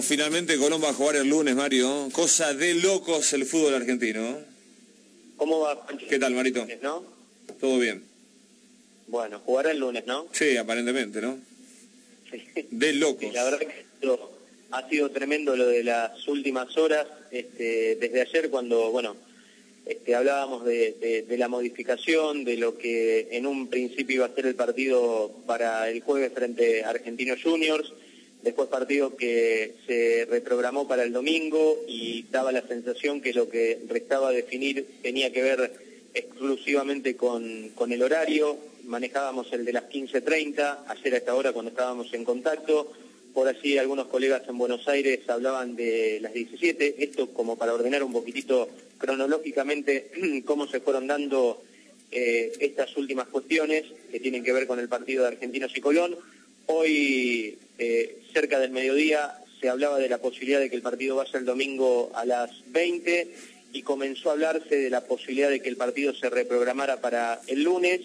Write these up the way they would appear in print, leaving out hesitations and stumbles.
finalmente Colón va a jugar el lunes, Mario. Cosa de locos el fútbol argentino. ¿Cómo va, Juanchi? ¿Qué tal, Marito? ¿No? Todo bien. Bueno, jugará el lunes, ¿no? Sí, aparentemente, ¿no? Sí. De locos. Sí, la verdad que ha sido tremendo lo de las últimas horas, desde ayer cuando, hablábamos de la modificación, de lo que en un principio iba a ser el partido para el jueves frente a Argentinos Juniors, después partido que se reprogramó para el domingo y daba la sensación que lo que restaba definir tenía que ver exclusivamente con el horario. Manejábamos el de las 15:30, ayer a esta hora cuando estábamos en contacto. Por allí algunos colegas en Buenos Aires hablaban de las 17, esto como para ordenar un poquitito cronológicamente cómo se fueron dando estas últimas cuestiones que tienen que ver con el partido de Argentinos y Colón. Hoy, cerca del mediodía, se hablaba de la posibilidad de que el partido vaya el domingo a las 20 y comenzó a hablarse de la posibilidad de que el partido se reprogramara para el lunes.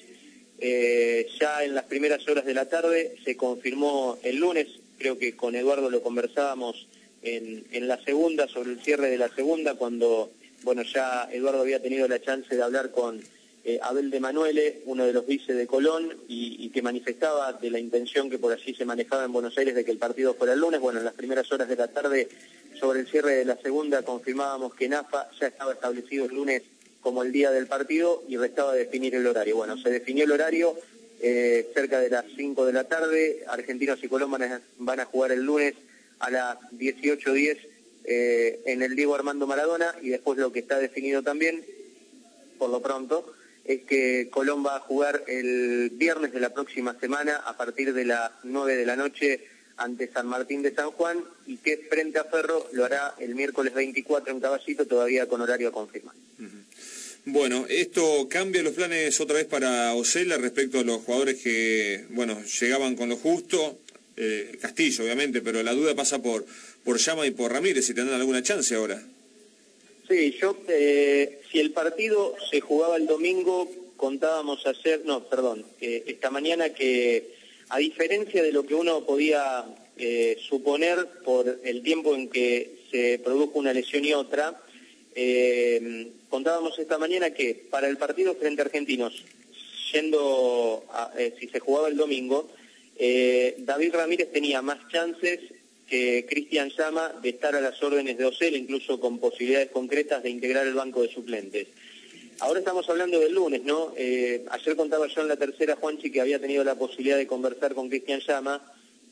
Ya en las primeras horas de la tarde se confirmó el lunes, creo que con Eduardo lo conversábamos en la segunda, sobre el cierre de la segunda, cuando ya Eduardo había tenido la chance de hablar con Abel de Manuele, uno de los vices de Colón, y que manifestaba de la intención que por allí se manejaba en Buenos Aires de que el partido fuera el lunes. Bueno, en las primeras horas de la tarde, sobre el cierre de la segunda, confirmábamos que en AFA ya estaba establecido el lunes como el día del partido y restaba definir el horario. Bueno, se definió el horario cerca de las 5 de la tarde. Argentinos y Colón van a jugar el lunes a las 18:10 en el Diego Armando Maradona, y después lo que está definido también, por lo pronto, es que Colón va a jugar el viernes de la próxima semana a partir de las 9 de la noche ante San Martín de San Juan, y que frente a Ferro lo hará el miércoles 24 en Caballito, todavía con horario a confirmar. Bueno, ¿esto cambia los planes otra vez para Osella respecto a los jugadores que, llegaban con lo justo? Castillo, obviamente, pero la duda pasa por Llama y por Ramírez, si tendrán alguna chance ahora. Sí, si el partido se jugaba el domingo, contábamos esta mañana que, a diferencia de lo que uno podía suponer por el tiempo en que se produjo una lesión y otra, contábamos esta mañana que para el partido frente a Argentinos, si se jugaba el domingo, David Ramírez tenía más chances que Cristian Llama de estar a las órdenes de Osella, incluso con posibilidades concretas de integrar el banco de suplentes. Ahora estamos hablando del lunes, ¿no? Ayer contaba yo en la tercera, Juanchi, que había tenido la posibilidad de conversar con Cristian Llama,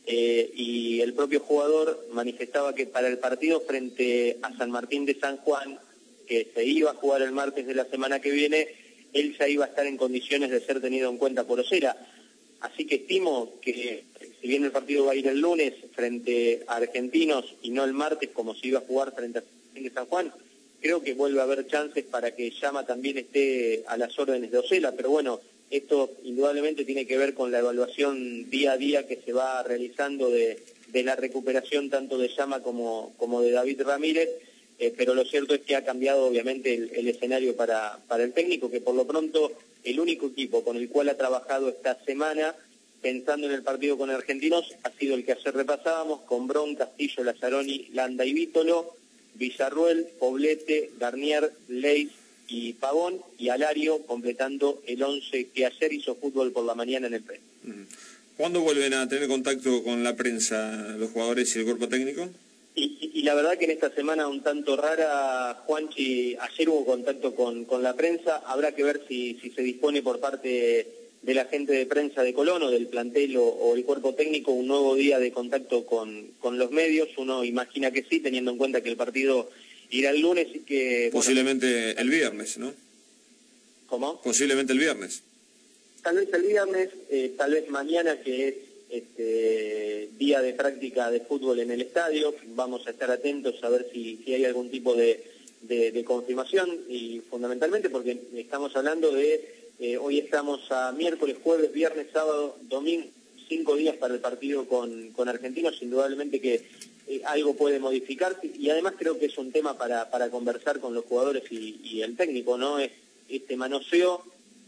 y el propio jugador manifestaba que para el partido frente a San Martín de San Juan, que se iba a jugar el martes de la semana que viene, él ya iba a estar en condiciones de ser tenido en cuenta por Osella. Así que estimo que, si bien el partido va a ir el lunes frente a Argentinos y no el martes como se iba a jugar frente a San Juan, creo que vuelve a haber chances para que Llama también esté a las órdenes de Osella. Pero bueno, esto indudablemente tiene que ver con la evaluación día a día que se va realizando de la recuperación tanto de Llama como de David Ramírez. Pero lo cierto es que ha cambiado obviamente el escenario para el técnico, que por lo pronto el único equipo con el cual ha trabajado esta semana, pensando en el partido con Argentinos, ha sido el que ayer repasábamos, con Bron, Castillo, Lazzaroni, Landa y Vítolo, Villarruel, Poblete, Garnier, Leis y Pavón, y Alario completando el 11 que ayer hizo fútbol por la mañana en el PRE. ¿Cuándo vuelven a tener contacto con la prensa, los jugadores y el cuerpo técnico? Y la verdad que en esta semana un tanto rara, Juanchi, ayer hubo contacto con la prensa. Habrá que ver si se dispone por parte de la gente de prensa de Colón o del plantel o el cuerpo técnico un nuevo día de contacto con los medios. Uno imagina que sí, teniendo en cuenta que el partido irá el lunes y que... Posiblemente el viernes, ¿no? ¿Cómo? Posiblemente el viernes. Tal vez el viernes, tal vez mañana, que es día de práctica de fútbol en el estadio. Vamos a estar atentos a ver si hay algún tipo de confirmación, y fundamentalmente porque estamos hablando de hoy estamos a miércoles, jueves, viernes, sábado, domingo, 5 días para el partido con Argentinos. Indudablemente que algo puede modificarse, y además creo que es un tema para conversar con los jugadores y el técnico, ¿no? Es este manoseo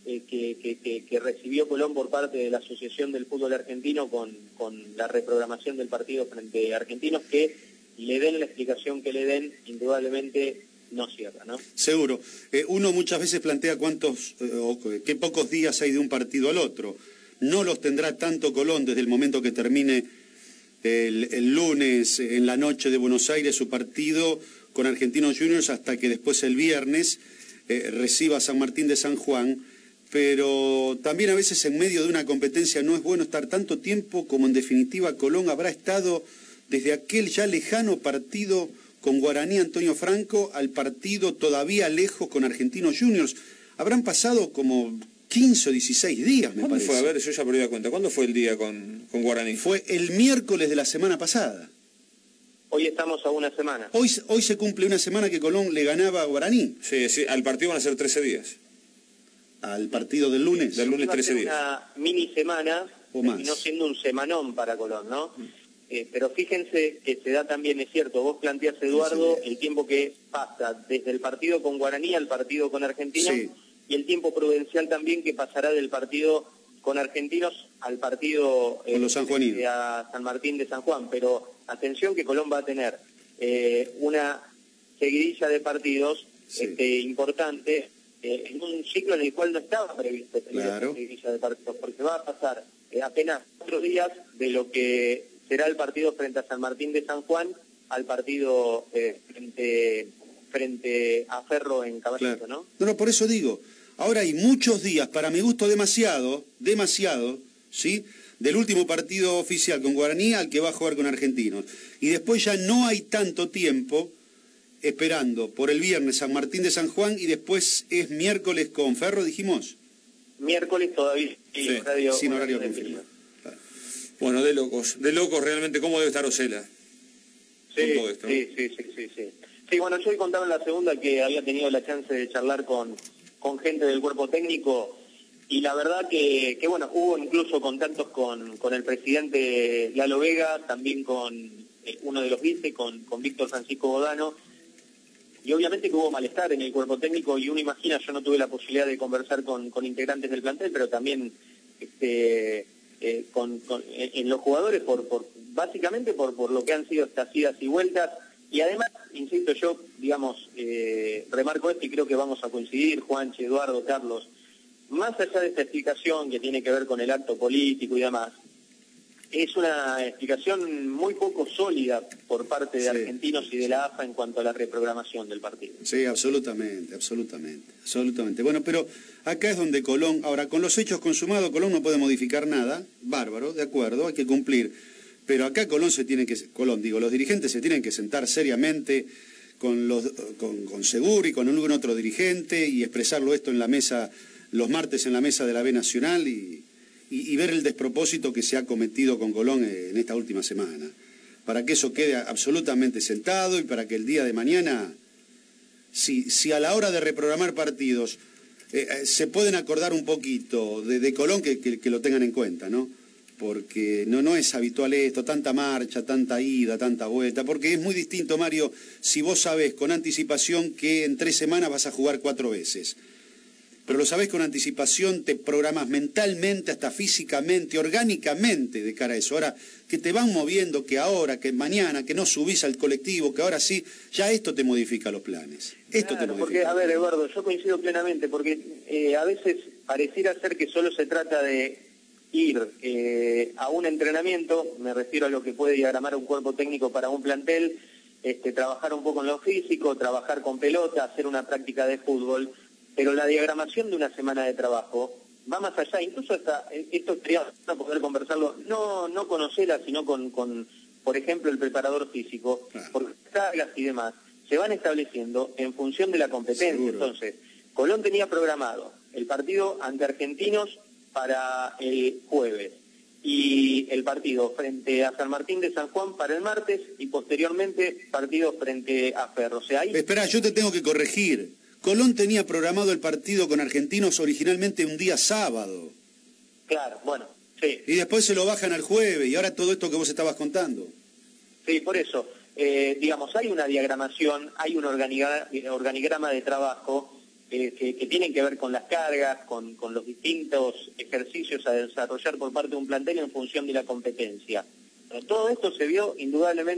que recibió Colón por parte de la Asociación del Fútbol Argentino con la reprogramación del partido frente a Argentinos, que le den la explicación que le den, indudablemente no cierra, ¿no? Seguro. Uno muchas veces plantea qué pocos días hay de un partido al otro. No los tendrá tanto Colón desde el momento que termine el lunes en la noche de Buenos Aires su partido con Argentinos Juniors hasta que después el viernes reciba a San Martín de San Juan, pero también a veces en medio de una competencia no es bueno estar tanto tiempo como en definitiva Colón habrá estado desde aquel ya lejano partido con Guaraní Antonio Franco al partido todavía lejos con Argentinos Juniors. Habrán pasado como 15 o 16 días, me parece. ¿Cuándo fue? A ver, yo ya perdí la cuenta. ¿Cuándo fue el día con Guaraní? Fue el miércoles de la semana pasada. Hoy estamos a una semana. Hoy se cumple una semana que Colón le ganaba a Guaraní. Sí, al partido van a ser 13 días. ¿Al partido del lunes? Del lunes 13 días. Una mini semana, o más. Terminó siendo un semanón para Colón, ¿no? Pero fíjense que se da también, es cierto, vos planteás, Eduardo, el tiempo que pasa desde el partido con Guaraní al partido con Argentinos, y el tiempo prudencial también que pasará del partido con Argentinos al partido con los sanjuaninos, a San Martín de San Juan. Pero atención que Colón va a tener una seguidilla de partidos importante en un ciclo en el cual no estaba previsto tener una seguidilla de partidos, porque va a pasar apenas 4 días de lo que será el partido frente a San Martín de San Juan al partido frente a Ferro en Caballito, ¿no? No, por eso digo, ahora hay muchos días, para mi gusto demasiado, ¿sí?, del último partido oficial con Guaraní al que va a jugar con Argentinos. Y después ya no hay tanto tiempo esperando por el viernes San Martín de San Juan y después es miércoles con Ferro, dijimos. Miércoles todavía sin horario confirmado. Bueno, de locos realmente, ¿cómo debe estar Osella? Sí, con todo esto, ¿no? Sí, bueno, yo hoy contaba en la segunda que había tenido la chance de charlar con gente del cuerpo técnico, y la verdad que bueno, hubo incluso contactos con el presidente Lalo Vega, también con uno de los vice, con Víctor Francisco Godano, y obviamente que hubo malestar en el cuerpo técnico, y uno imagina, yo no tuve la posibilidad de conversar con integrantes del plantel, pero también en los jugadores básicamente por lo que han sido estas idas y vueltas. Y además, insisto, yo remarco esto y creo que vamos a coincidir, Juanchi, Eduardo, Carlos, más allá de esta explicación que tiene que ver con el acto político y demás, es una explicación muy poco sólida por parte de Argentinos y de la AFA en cuanto a la reprogramación del partido. Sí, absolutamente. Bueno, pero acá es donde Colón, ahora con los hechos consumados, Colón no puede modificar nada, bárbaro, de acuerdo, hay que cumplir, pero acá los dirigentes se tienen que sentar seriamente con Seguro y con algún otro dirigente y expresarlo esto en la mesa, los martes en la mesa de la B Nacional y ver el despropósito que se ha cometido con Colón en esta última semana, para que eso quede absolutamente sentado y para que el día de mañana, si a la hora de reprogramar partidos se pueden acordar un poquito de Colón, que lo tengan en cuenta, ¿no? Porque no es habitual esto, tanta marcha, tanta ida, tanta vuelta, porque es muy distinto, Mario, si vos sabés con anticipación que en 3 semanas vas a jugar 4 veces. Pero lo sabés con anticipación, te programas mentalmente, hasta físicamente, orgánicamente de cara a eso. Ahora, que te van moviendo, que ahora, que mañana, que no subís al colectivo, que ahora sí, ya esto te modifica los planes. Porque, a ver, Eduardo, yo coincido plenamente, porque a veces pareciera ser que solo se trata de ir a un entrenamiento, me refiero a lo que puede diagramar un cuerpo técnico para un plantel, trabajar un poco en lo físico, trabajar con pelota, hacer una práctica de fútbol. Pero la diagramación de una semana de trabajo va más allá, incluso hasta esto sería poder conversarlo, no con Osella, sino con, por ejemplo, el preparador físico, porque cargas y demás se van estableciendo en función de la competencia. Seguro. Entonces, Colón tenía programado el partido ante Argentinos para el jueves y el partido frente a San Martín de San Juan para el martes y posteriormente partido frente a Ferro. O sea, ahí... Espera, yo te tengo que corregir. Colón tenía programado el partido con Argentinos originalmente un día sábado. Claro, bueno, sí. Y después se lo bajan al jueves, y ahora todo esto que vos estabas contando. Sí, por eso. Digamos, hay una diagramación, hay un organigrama de trabajo que tienen que ver con las cargas, con los distintos ejercicios a desarrollar por parte de un plantel en función de la competencia. Pero todo esto se vio indudablemente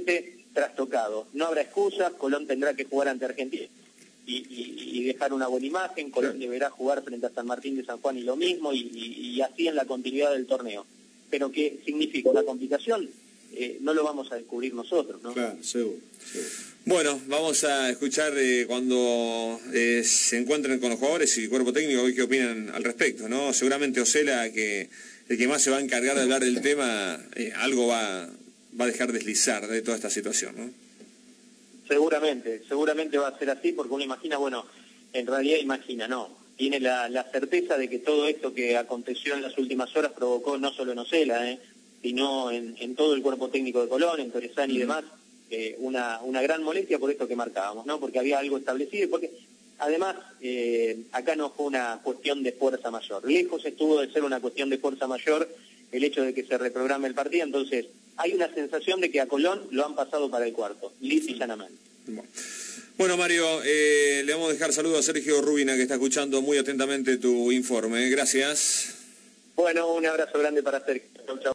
trastocado. No habrá excusas, Colón tendrá que jugar ante Argentina y dejar una buena imagen, Colón deberá jugar frente a San Martín de San Juan y lo mismo, y así en la continuidad del torneo. Pero ¿qué significa una complicación? No lo vamos a descubrir nosotros, ¿no? Claro, seguro. Bueno, vamos a escuchar cuando se encuentren con los jugadores y el cuerpo técnico qué opinan al respecto, ¿no? Seguramente Osela, que el que más se va a encargar de hablar del tema, algo va a dejar deslizar de toda esta situación, ¿no? Seguramente va a ser así, porque uno imagina, bueno, en realidad imagina, no, tiene la certeza de que todo esto que aconteció en las últimas horas provocó no solo en Osela, sino en todo el cuerpo técnico de Colón, en Torresani y demás, una gran molestia por esto que marcábamos, ¿no? Porque había algo establecido y porque además acá no fue una cuestión de fuerza mayor. Lejos estuvo de ser una cuestión de fuerza mayor el hecho de que se reprograme el partido, entonces hay una sensación de que a Colón lo han pasado para el cuarto, lis y llanamente. Bueno, Mario, le vamos a dejar saludos a Sergio Rubina, que está escuchando muy atentamente tu informe. Gracias. Bueno, un abrazo grande para Sergio. Chau, chau.